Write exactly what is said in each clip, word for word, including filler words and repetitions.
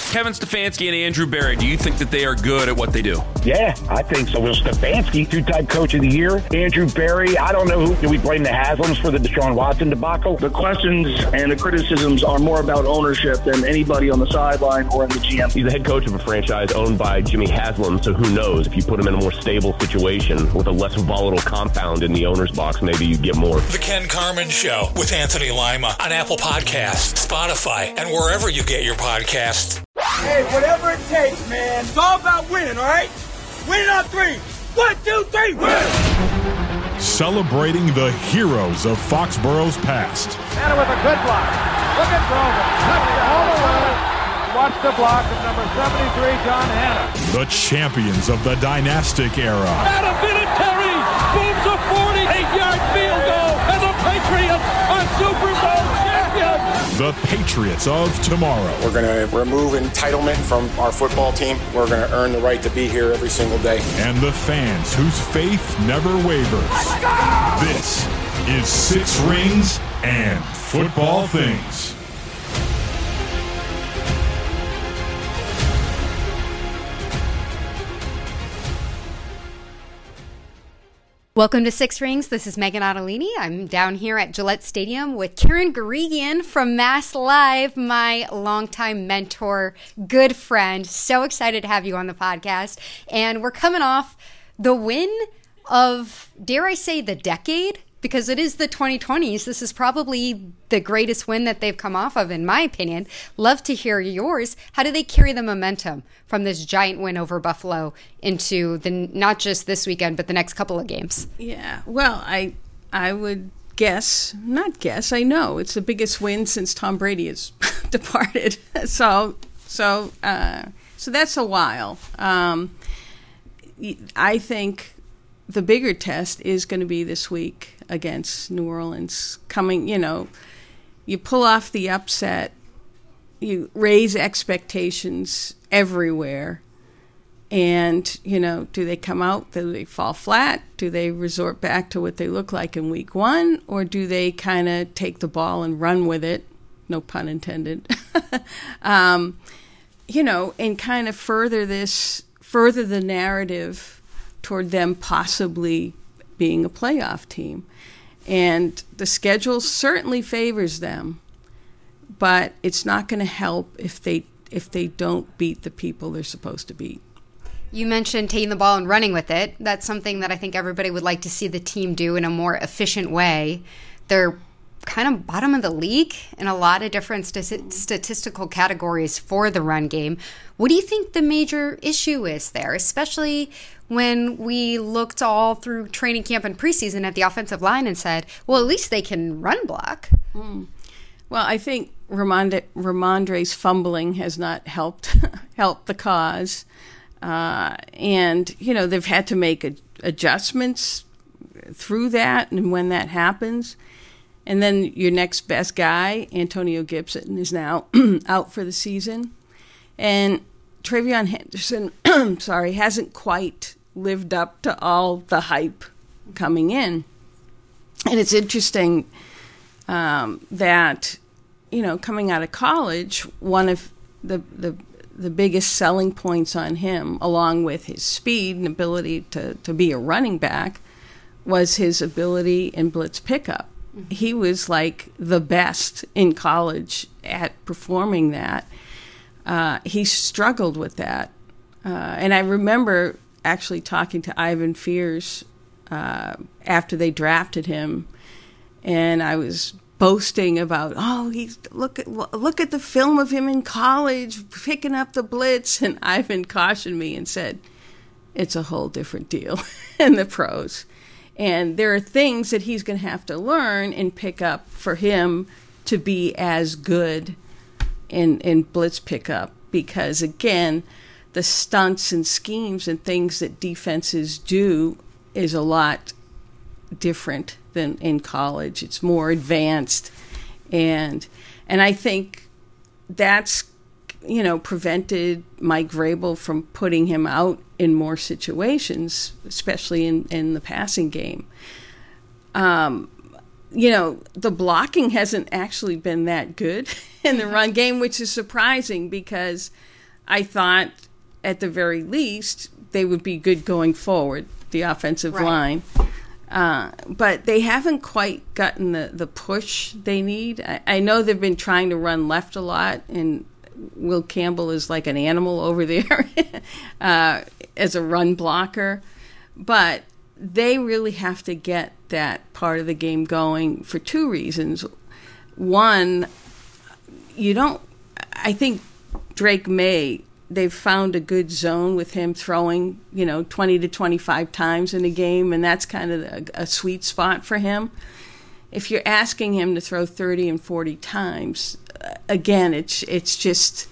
Kevin Stefanski and Andrew Berry, do you think that they are good at what they do? Yeah, I think so. Well, Stefanski, two-time coach of the year. Andrew Berry, I don't know who. Do we blame the Haslams for the Deshaun Watson debacle? The questions and the criticisms are more about ownership than anybody on the sideline or in the G M. He's the head coach of a franchise owned by Jimmy Haslam, so who knows? If you put him in a more stable situation with a less volatile compound in the owner's box, maybe you get more. The Ken Carman Show with Anthony Lima on Apple Podcasts, Spotify, and wherever you get your podcasts. Hey, whatever it takes, man. It's all about winning, all right? Winning on three. One, two, three, win! Celebrating the heroes of Foxborough's past. And with a good block. Look at Roman. Touchdown. Watch the block of number seventy-three, John Hanna. The champions of the dynastic era. Adam Vinatieri booms a forty-eight-yard field goal, and the Patriots are Super Bowl champions. The Patriots of tomorrow. We're going to remove entitlement from our football team. We're going to earn the right to be here every single day. And the fans whose faith never wavers. This is Six Rings and Football Things. Welcome to Six Rings. This is Megan Ottolini. I'm down here at Gillette Stadium with Karen Guregian from Mass Live, my longtime mentor, good friend. So excited to have you on the podcast. And we're coming off the win of, dare I say, the decade? Because it is the twenty twenties. This is probably the greatest win that they've come off of, in my opinion. Love to hear yours. How do they carry the momentum from this giant win over Buffalo into the not just this weekend, but the next couple of games? Yeah, well, I I would guess, not guess, I know it's the biggest win since Tom Brady has departed. So so uh, so that's a while. Um, I think the bigger test is going to be this week against New Orleans. Coming, you know, you pull off the upset, you raise expectations everywhere, and, you know, do they come out, do they fall flat? Do they resort back to what they look like in week one? Or do they kind of take the ball and run with it, no pun intended, um, you know, and kind of further this, further the narrative toward them possibly being a playoff team. And the schedule certainly favors them, but it's not going to help if they if they don't beat the people they're supposed to beat. You mentioned taking the ball and running with it. That's something that I think everybody would like to see the team do in a more efficient way. They're kind of bottom of the league in a lot of different st- statistical categories for the run game. What do you think the major issue is there, especially when we looked all through training camp and preseason at the offensive line and said, well, at least they can run block? Mm. Well, I think Ramondre, Ramondre's fumbling has not helped helped the cause. Uh, and, you know, they've had to make a, adjustments through that, and when that happens. And then your next best guy, Antonio Gibson, is now out for the season. And Travion Henderson, sorry, hasn't quite lived up to all the hype coming in. And it's interesting um, that, you know, coming out of college, one of the, the the biggest selling points on him, along with his speed and ability to, to be a running back, was his ability in blitz pickup. Mm-hmm. He was like the best in college at performing that. Uh, he struggled with that. Uh, and I remember actually talking to Ivan Fears uh, after they drafted him, and I was boasting about, oh, he's look at look at the film of him in college picking up the blitz, and Ivan cautioned me and said, it's a whole different deal in the pros. And there are things that he's going to have to learn and pick up for him to be as good in, in blitz pickup. Because, again, the stunts and schemes and things that defenses do is a lot different than in college. It's more advanced. And and I think that's, you know, prevented Mike Vrabel from putting him out in more situations, especially in, in the passing game. Um, you know, the blocking hasn't actually been that good in the run game, which is surprising because I thought at the very least they would be good going forward, the offensive right. line. Uh, but they haven't quite gotten the, the push they need. I, I know they've been trying to run left a lot, and Will Campbell is like an animal over there uh, as a run blocker. But they really have to get that part of the game going for two reasons. One, you don't, I think Drake May, they've found a good zone with him throwing, you know, twenty to twenty-five times in a game, and that's kind of a, a sweet spot for him. If you're asking him to throw thirty and forty times, again, it's it's just,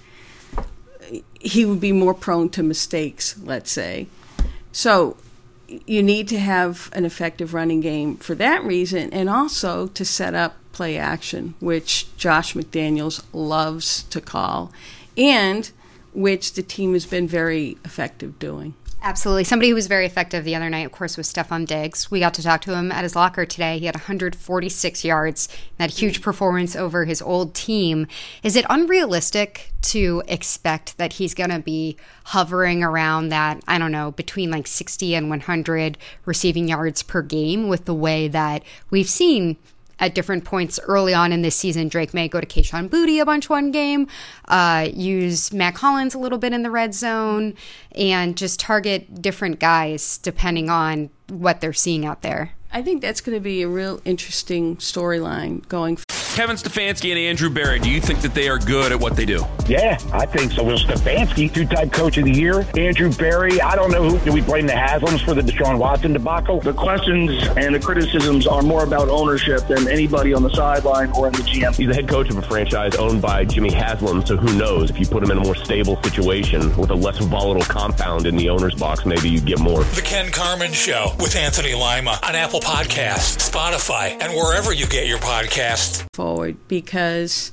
he would be more prone to mistakes, let's say. So you need to have an effective running game for that reason, and also to set up play action, which Josh McDaniels loves to call, and which the team has been very effective doing. Absolutely. Somebody who was very effective the other night, of course, was Stefon Diggs. We got to talk to him at his locker today. He had one hundred forty-six yards, that huge performance over his old team. Is it unrealistic to expect that he's going to be hovering around that, I don't know, between like sixty and one hundred receiving yards per game with the way that we've seen at different points early on in this season? Drake May go to Kayshon Boutte a bunch one game, uh, use Matt Collins a little bit in the red zone, and just target different guys depending on what they're seeing out there. I think that's going to be a real interesting storyline going forward. Kevin Stefanski and Andrew Berry, do you think that they are good at what they do? Yeah, I think so. Will Stefanski, two-time coach of the year. Andrew Berry, I don't know who. Do we blame the Haslams for the Deshaun Watson debacle? The questions and the criticisms are more about ownership than anybody on the sideline or in the G M. He's the head coach of a franchise owned by Jimmy Haslam, so who knows? If you put him in a more stable situation with a less volatile compound in the owner's box, maybe you'd get more. The Ken Carman Show with Anthony Lima on Apple Podcasts, Spotify, and wherever you get your podcasts. Forward because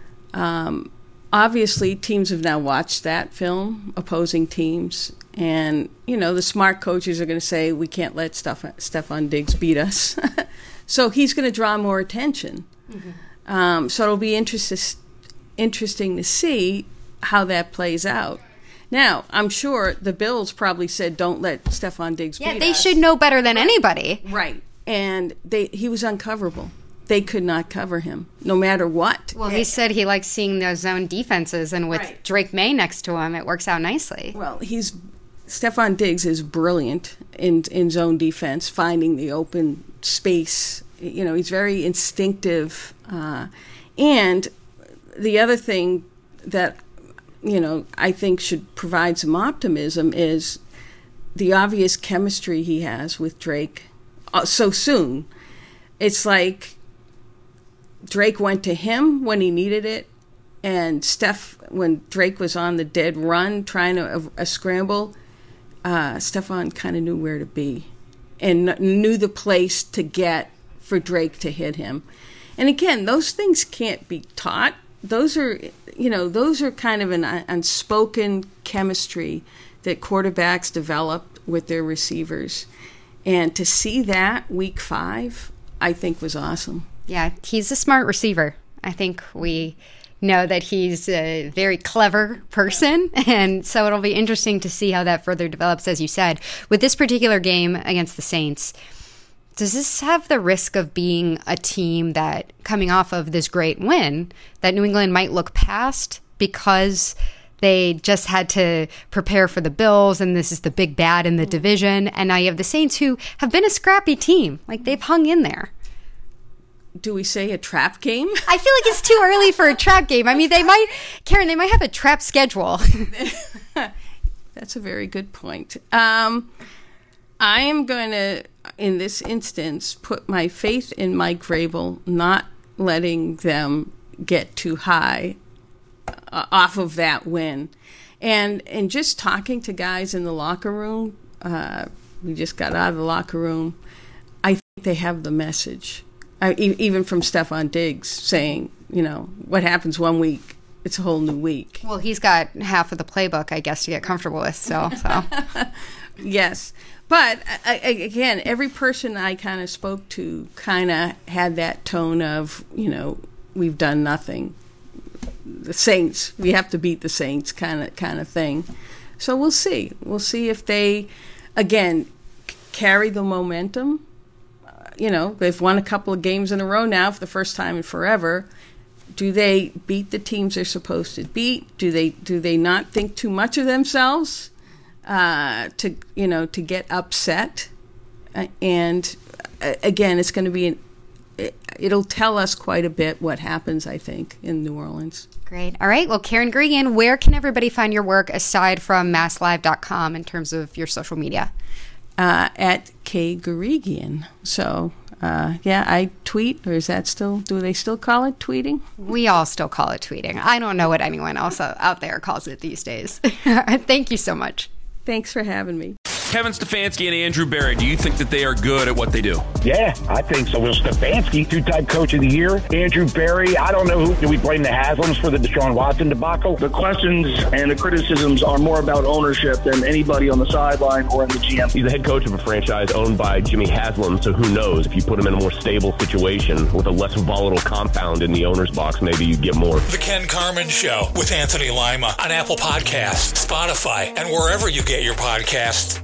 um, obviously teams have now watched that film, opposing teams, and you know the smart coaches are going to say we can't let Steph- Stefon Diggs beat us, so he's going to draw more attention. Mm-hmm. Um, so it'll be interest- interesting to see how that plays out. Now, I'm sure the Bills probably said don't let Stefon Diggs yeah, beat us. Yeah, they should know better than anybody. Right, and they he was uncoverable. They could not cover him, no matter what. Well, he said he likes seeing those zone defenses, and with right. Drake May next to him, it works out nicely. Well, he's Stefon Diggs is brilliant in in zone defense, finding the open space. You know, he's very instinctive. Uh, and the other thing that, you know, I think should provide some optimism is the obvious chemistry he has with Drake uh, so soon. It's like Drake went to him when he needed it, and Steph, when Drake was on the dead run trying to a, a scramble, uh, Stefon kind of knew where to be and kn- knew the place to get for Drake to hit him. And again, those things can't be taught. Those are, you know, those are kind of an unspoken chemistry that quarterbacks develop with their receivers. And to see that week five, I think was awesome. Yeah, he's a smart receiver. I think we know that he's a very clever person, and so it'll be interesting to see how that further develops, as you said. With this particular game against the Saints, does this have the risk of being a team that, coming off of this great win, that New England might look past because they just had to prepare for the Bills, and this is the big bad in the division, and now you have the Saints, who have been a scrappy team. Like, they've hung in there. Do we say a trap game? I feel like it's too early for a trap game. I mean, they might, Karen, they might have a trap schedule. That's a very good point. Um, I am going to, in this instance, put my faith in Mike Vrabel, not letting them get too high uh, off of that win. And, and just talking to guys in the locker room, uh, we just got out of the locker room, I think they have the message. I, even from Stefon Diggs saying, you know, what happens one week, it's a whole new week. Well, he's got half of the playbook, I guess, to get comfortable with. So, so. Yes. But I, I, again, every person I kind of spoke to kind of had that tone of, you know, we've done nothing. The Saints, we have to beat the Saints, kind of kind of thing. So we'll see. We'll see if they, again, c- carry the momentum. Uh, you know, they've won a couple of games in a row now for the first time in forever. Do they beat the teams they're supposed to beat? Do they do they not think too much of themselves uh, to you know to get upset? Uh, and uh, again, it's going to be an, it, it'll tell us quite a bit what happens, I think, in New Orleans. Great. All right. Well, Karen Guregian, where can everybody find your work aside from mass live dot com in terms of your social media? Uh, at K Guregian. So. Uh, yeah, I tweet, or is that still, do they still call it tweeting? We all still call it tweeting. I don't know what anyone else out there calls it these days. Thank you so much. Thanks for having me. Kevin Stefanski and Andrew Berry, do you think that they are good at what they do? Yeah, I think so. Will Stefanski, two-time coach of the year. Andrew Berry, I don't know who. Do we blame the Haslams for the Deshaun Watson debacle? The questions and the criticisms are more about ownership than anybody on the sideline or in the G M. He's the head coach of a franchise owned by Jimmy Haslam, so who knows? If you put him in a more stable situation with a less volatile compound in the owner's box, maybe you get more. The Ken Carman Show with Anthony Lima on Apple Podcasts, Spotify, and wherever you get your podcasts.